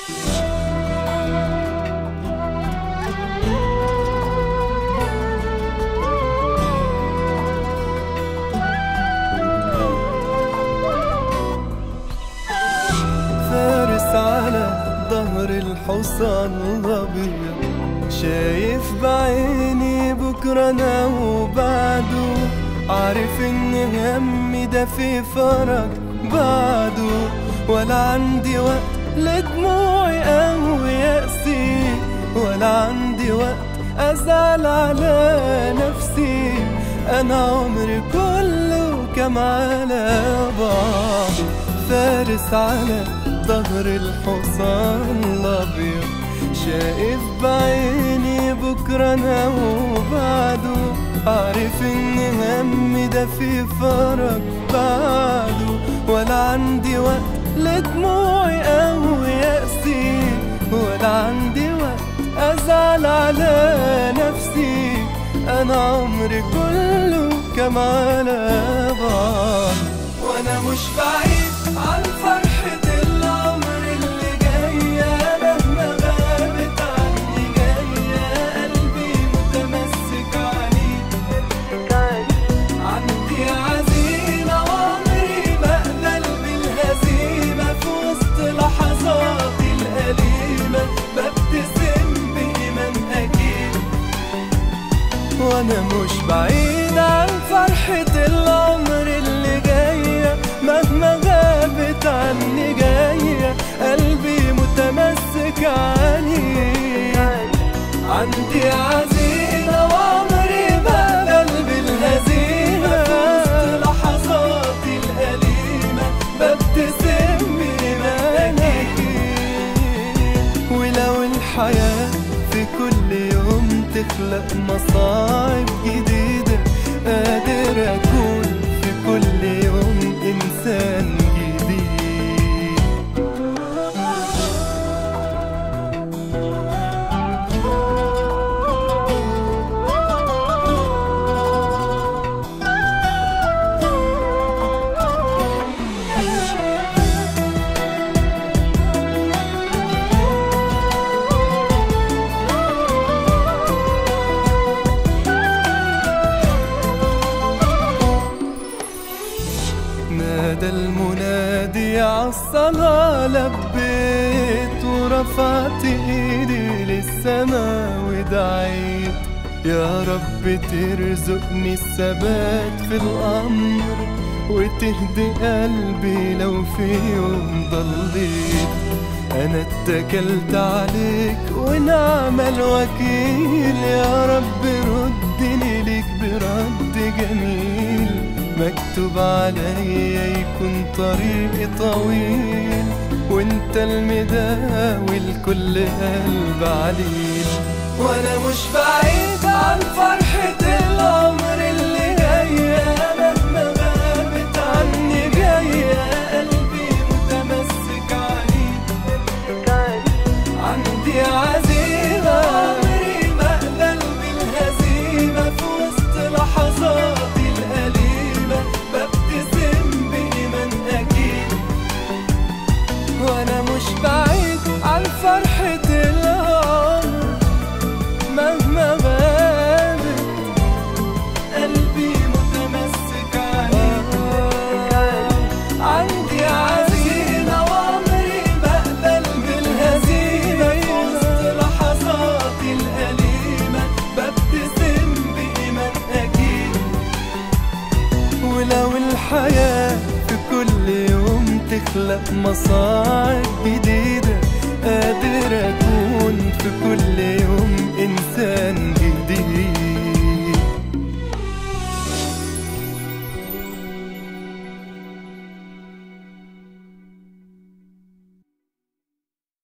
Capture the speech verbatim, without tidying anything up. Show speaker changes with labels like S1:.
S1: ظهر الحصان الأبيض، شايف بعيني بكرة أنا وبعده، عارف إن همي ده في فرج بعده، ولا عندي وقت لدموعي أو يأسي، ولا عندي وقت أزعل على نفسي. أنا عمري كله كم على بعض، فارس على ظهر الحصان الأبيض، شايف بعيني بكرة أنا وبعده، عارف إن همي ده في فرج بعده، ولا عندي وقت لدموعي أو يأسي، ولا عندي وقت أزعل على نفسي. أنا عمري كله كم على بعض، وأنا مش بعيد عن فرحة العمر اللي جاية، مهما غابت عني جاية، قلبي متمسك عليك. عندي عزيمة وعمري ما أقبل بالهزيمة، في وسط لحظاتي الأليمة ببتسم بإيمان أكيد. وأنا مش بعيد عن فرحة العمر اللي جاية، مهما غابت عني جاية، قلبي متمسك عليك. عندي عزيمة وعمري ما أقبل بالهزيمة، في وسط لحظاتي الأليمة ببتسم بإيمان أكيد. ولو الحياة في كل يوم تخلق مصاعب جديدة، قادر أكون في كل يوم إنسان جديد. نادى المنادي عالصلاة، لبيت ورفعت ايدي للسما ودعيت، يا رب ترزقني الثبات في الأمر، وتهدي قلبي لو في يوم ضليت. أنا اتكلت عليك ونعم الوكيل، يا رب ردني ليك برد جميل. مكتوب عليا يكون طريقي طويل، وانت المداوي لكل قلب عليل. وانا مش بعيد عن فرحة العمر اللي جاية، مهما غابت عني جاية، قلبي متمسك عليك. عندي عزيمة عمري ما أقبل بالهزيمة، في وسط لحظاتي الأليمة ببتسم بإيمان أكيد. وأنا مش بعيد عن فرحة العمر، مهما غابت قلبي متمسك عليك. عندي عزيمة وعمري ما أقبل بالهزيمة، في وسط لحظاتي الأليمة ببتسم بإيمان أكيد. ولو الحياة في كل يوم تخلق مصاعب جديدة، قادر أكون في كل يوم إنسان جديد.